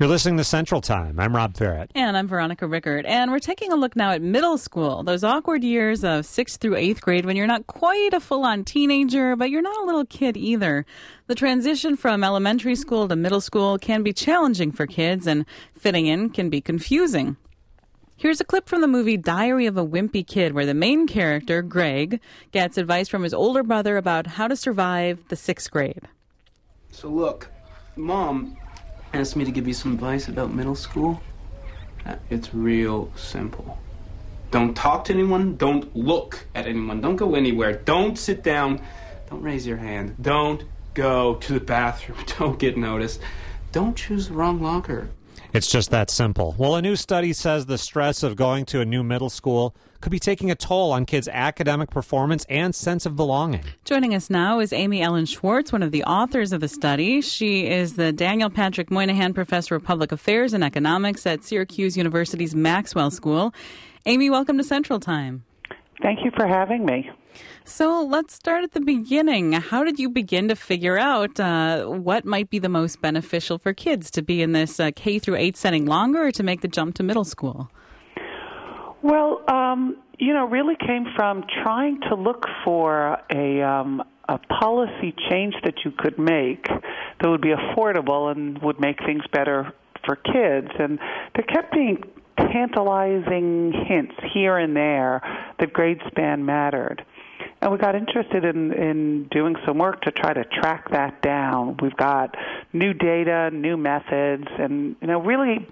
You're listening to Central Time. I'm Rob Ferret. And I'm Veronica Rickard. And we're taking a look now at middle school, those awkward years of 6th through 8th grade when you're not quite a full-on teenager, but you're not a little kid either. The transition from elementary school to middle school can be challenging for kids, and fitting in can be confusing. Here's a clip from the movie Diary of a Wimpy Kid, where the main character, Greg, gets advice from his older brother about how to survive the 6th grade. So look, Mom asked me to give you some advice about middle school. It's real simple. Don't talk to anyone. Don't look at anyone. Don't go anywhere. Don't sit down. Don't raise your hand. Don't go to the bathroom. Don't get noticed. Don't choose the wrong locker. It's just that simple. Well, a new study says the stress of going to a new middle school could be taking a toll on kids' academic performance and sense of belonging. Joining us now is Amy Ellen Schwartz, one of the authors of the study. She is the Daniel Patrick Moynihan Professor of Public Affairs and Economics at Syracuse University's Maxwell School. Amy, welcome to Central Time. Thank you for having me. So let's start at the beginning. How did you begin to figure out what might be the most beneficial for kids to be in this K through 8 setting longer or to make the jump to middle school? Well, really came from trying to look for a policy change that you could make that would be affordable and would make things better for kids. And there kept being tantalizing hints here and there that grade span mattered. And we got interested in doing some work to try to track that down. We've got new data, new methods, and really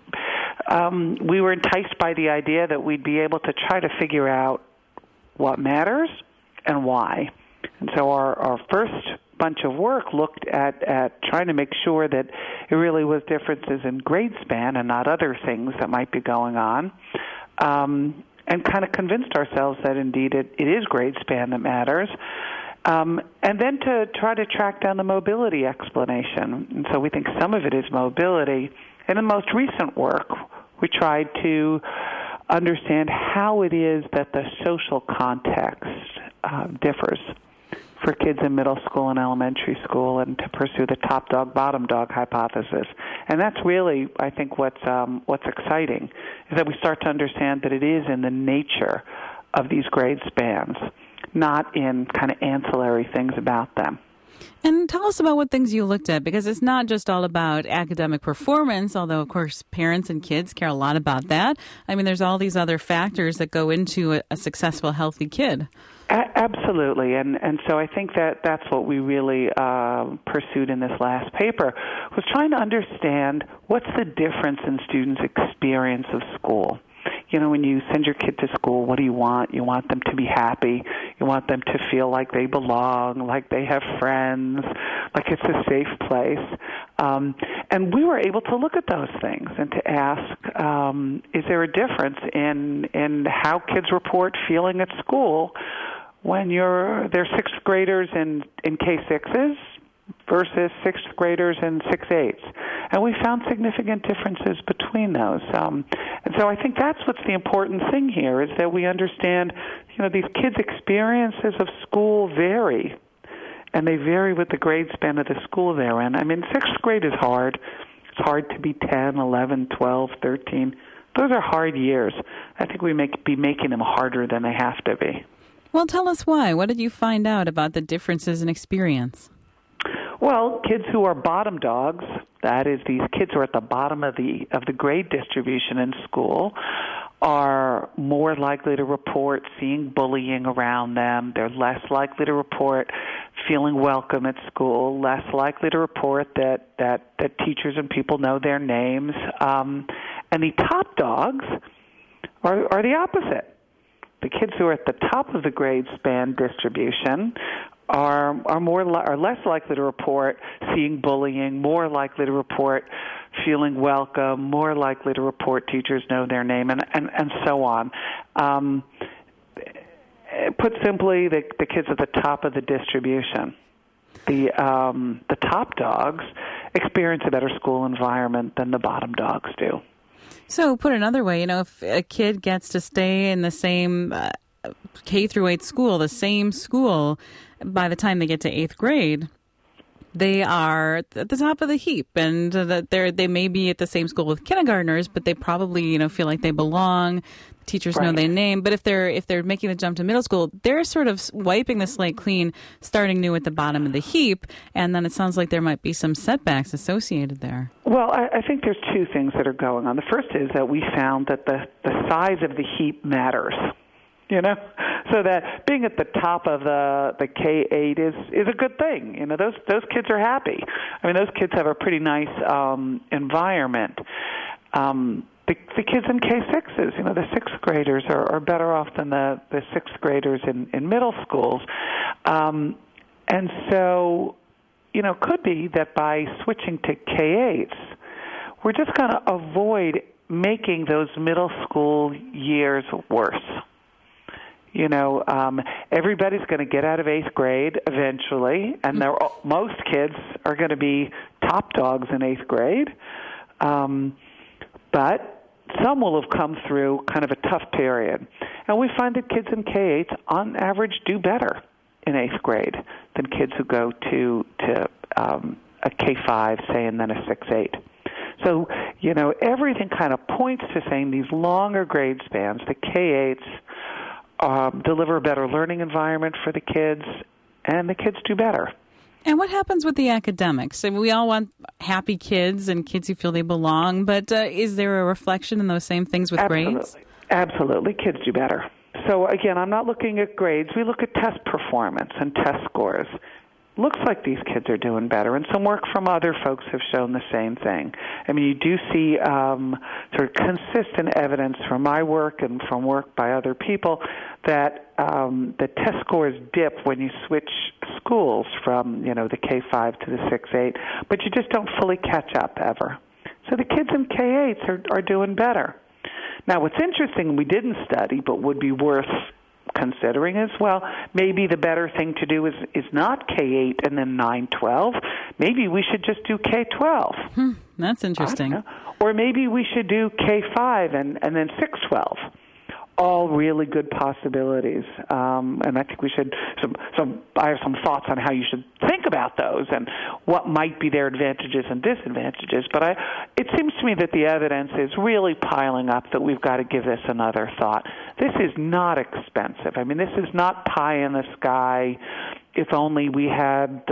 we were enticed by the idea that we'd be able to try to figure out what matters and why. And so our first bunch of work looked at trying to make sure that it really was differences in grade span and not other things that might be going on. And kind of convinced ourselves that indeed it is grade span that matters. And then to try to track down the mobility explanation. And so we think some of it is mobility. In the most recent work, we tried to understand how it is that the social context differs for kids in middle school and elementary school, and to pursue the top dog, bottom dog hypothesis. And that's really, I think, what's exciting, is that we start to understand that it is in the nature of these grade spans, not in kind of ancillary things about them. And tell us about what things you looked at, because it's not just all about academic performance, although, of course, parents and kids care a lot about that. I mean, there's all these other factors that go into a successful, healthy kid. Absolutely, and so I think that's what we really pursued in this last paper, was trying to understand what's the difference in students' experience of school. You know, when you send your kid to school, what do you want? You want them to be happy. You want them to feel like they belong, like they have friends, like it's a safe place. And we were able to look at those things and to ask, is there a difference in how kids report feeling at school when they're 6th graders in K6s versus 6th graders in 6/8s. And we found significant differences between those. And so I think that's what's the important thing here, is that we understand, these kids' experiences of school vary, and they vary with the grade span of the school they're in. I mean, 6th grade is hard. It's hard to be 10, 11, 12, 13. Those are hard years. I think we be making them harder than they have to be. Well, tell us why. What did you find out about the differences in experience? Well, kids who are bottom dogs, that is, these kids who are at the bottom of the grade distribution in school, are more likely to report seeing bullying around them. They're less likely to report feeling welcome at school, less likely to report that teachers and people know their names. And the top dogs are the opposite. The kids who are at the top of the grade span distribution are less likely to report seeing bullying, more likely to report feeling welcome, more likely to report teachers know their name, and so on. Put simply, the kids at the top of the distribution, the top dogs experience a better school environment than the bottom dogs do. So, put another way, if a kid gets to stay in the same K through 8 school, the same school, by the time they get to 8th grade, they are at the top of the heap, and that they may be at the same school with kindergartners, but they probably feel like they belong. Teachers know their name, but if they're making the jump to middle school, they're sort of wiping the slate clean, starting new at the bottom of the heap, and then it sounds like there might be some setbacks associated there. Well, I think there's two things that are going on. The first is that we found that the size of the heap matters. So that being at the top of the K-8 is a good thing. Those kids are happy. I mean, those kids have a pretty nice environment. The kids in K-6s, the sixth graders are better off than the sixth graders in middle schools. And so, could be that by switching to K-8s, we're just going to avoid making those middle school years worse. Everybody's going to get out of eighth grade eventually, and most kids are going to be top dogs in eighth grade. But some will have come through kind of a tough period. And we find that kids in K-8s, on average, do better in eighth grade than kids who go to a K-5, say, and then a 6-8. So, everything kind of points to saying these longer grade spans, the K-8s, deliver a better learning environment for the kids, and the kids do better. And what happens with the academics? I mean, we all want happy kids and kids who feel they belong, but is there a reflection in those same things with grades? Absolutely. Kids do better. So, again, I'm not looking at grades. We look at test performance and test scores. Looks like these kids are doing better, and some work from other folks have shown the same thing. I mean, you do see sort of consistent evidence from my work and from work by other people that the test scores dip when you switch schools from, the K-5 to the 6-8, but you just don't fully catch up ever. So the kids in K-8s are doing better. Now, what's interesting, we didn't study, but would be worth considering as well, maybe the better thing to do is not K-8 and then 9-12. Maybe we should just do K-12. That's interesting. Or maybe we should do K-5 and then 6-12. All really good possibilities. And I think we should, I have some thoughts on how you should think about those and what might be their advantages and disadvantages. But it seems to me that the evidence is really piling up that we've got to give this another thought. This is not expensive. I mean, this is not pie in the sky. If only we had,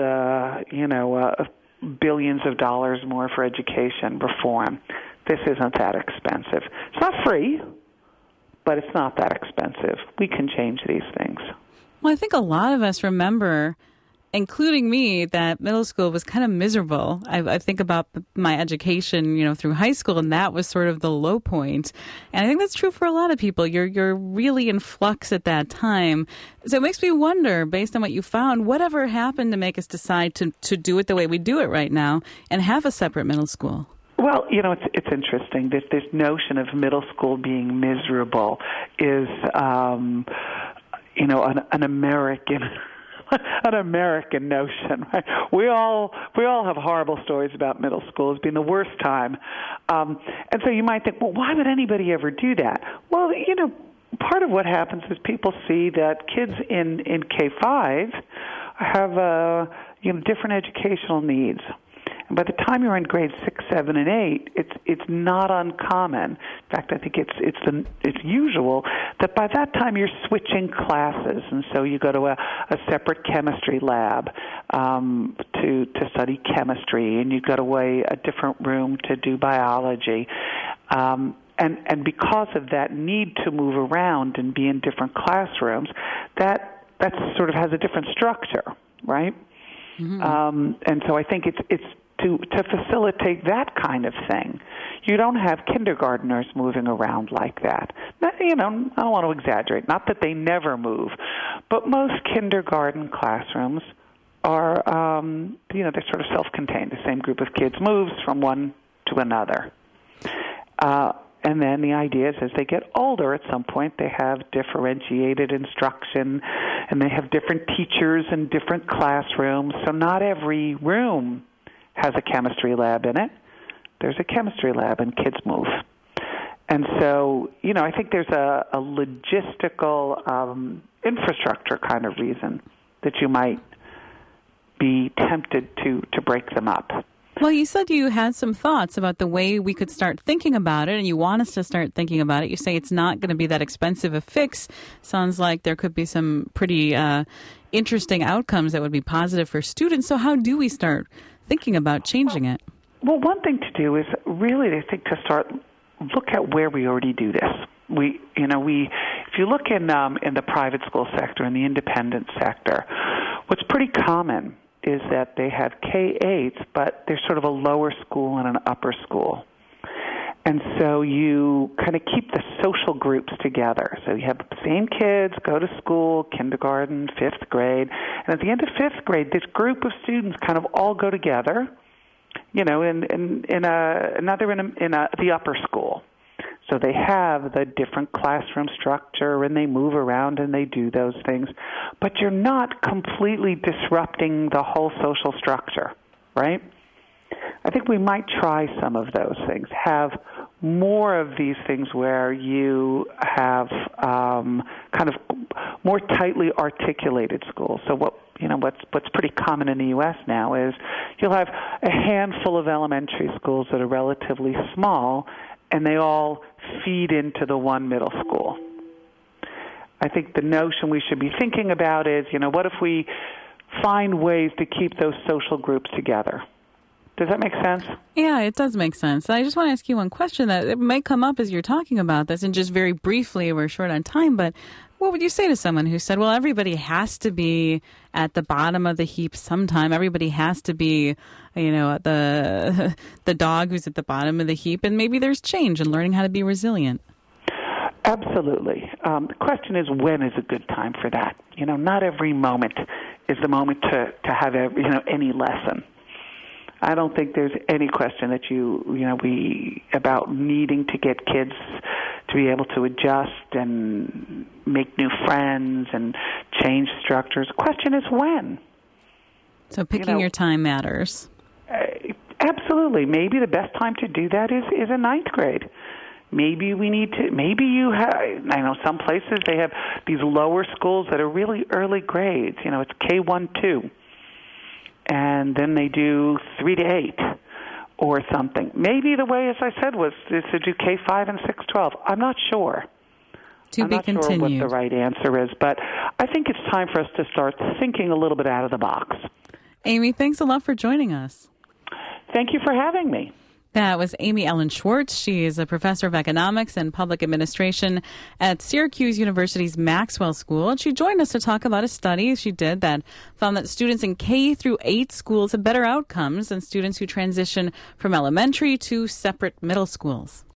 billions of dollars more for education reform. This isn't that expensive. It's not free, but it's not that expensive. We can change these things. Well, I think a lot of us remember, including me, that middle school was kind of miserable. I think about my education, through high school, and that was sort of the low point. And I think that's true for a lot of people. You're really in flux at that time. So it makes me wonder, based on what you found, whatever happened to make us decide to do it the way we do it right now and have a separate middle school? Well, it's interesting. This notion of middle school being miserable is, an American an American notion. Right? We all have horrible stories about middle school as being the worst time, and so you might think, well, why would anybody ever do that? Well, part of what happens is people see that kids in K-5 have different educational needs. And by the time you're in grades 6, 7, and 8, it's not uncommon. In fact, I think it's usual that by that time you're switching classes, and so you go to a separate chemistry lab to study chemistry, and you go to a different room to do biology. And because of that need to move around and be in different classrooms, that sort of has a different structure, right? Mm-hmm. And so I think it's to facilitate that kind of thing. You don't have kindergartners moving around like that. I don't want to exaggerate. Not that they never move, but most kindergarten classrooms are, they're sort of self-contained. The same group of kids moves from one to another. And then the idea is as they get older, at some point they have differentiated instruction, and they have different teachers and different classrooms. So not every room has a chemistry lab in it. There's a chemistry lab, and kids move. And so, I think there's a logistical infrastructure kind of reason that you might be tempted to break them up. Well, you said you had some thoughts about the way we could start thinking about it, and you want us to start thinking about it. You say it's not going to be that expensive a fix. Sounds like there could be some pretty interesting outcomes that would be positive for students. So how do we start thinking about changing it? Well, one thing to do is really, I think, to start look at where we already do this. If you look in the private school sector, in the independent sector, what's pretty common is that they have K-8s, but there's sort of a lower school and an upper school. And so you kind of keep the social groups together. So you have the same kids go to school, kindergarten, 5th grade, and at the end of 5th grade, this group of students kind of all go together, in the upper school. So they have the different classroom structure, and they move around and they do those things. But you're not completely disrupting the whole social structure, right? I think we might try some of those things. Have more of these things where you have kind of more tightly articulated schools. So what's pretty common in the U.S. now is you'll have a handful of elementary schools that are relatively small, and they all feed into the one middle school. I think the notion we should be thinking about is, what if we find ways to keep those social groups together? Does that make sense? Yeah, it does make sense. I just want to ask you one question that it may come up as you're talking about this, and just very briefly, we're short on time, but what would you say to someone who said, well, everybody has to be at the bottom of the heap sometime. Everybody has to be, the dog who's at the bottom of the heap, and maybe there's change in learning how to be resilient. Absolutely. The question is, when is a good time for that? Not every moment is the moment to have any lesson. I don't think there's any question that about needing to get kids to be able to adjust and make new friends and change structures. The question is when. So picking your time matters. Absolutely. Maybe the best time to do that is in 9th grade. Maybe you have, I know some places they have these lower schools that are really early grades. It's K1, 2. And then they do 3 to 8 or something. Maybe the way, as I said, is to do K5 and 6-12. I'm not sure. I'm not sure what the right answer is, but I think it's time for us to start thinking a little bit out of the box. Amy, thanks a lot for joining us. Thank you for having me. That was Amy Ellen Schwartz. She is a professor of economics and public administration at Syracuse University's Maxwell School. And she joined us to talk about a study she did that found that students in K-8 schools have better outcomes than students who transition from elementary to separate middle schools.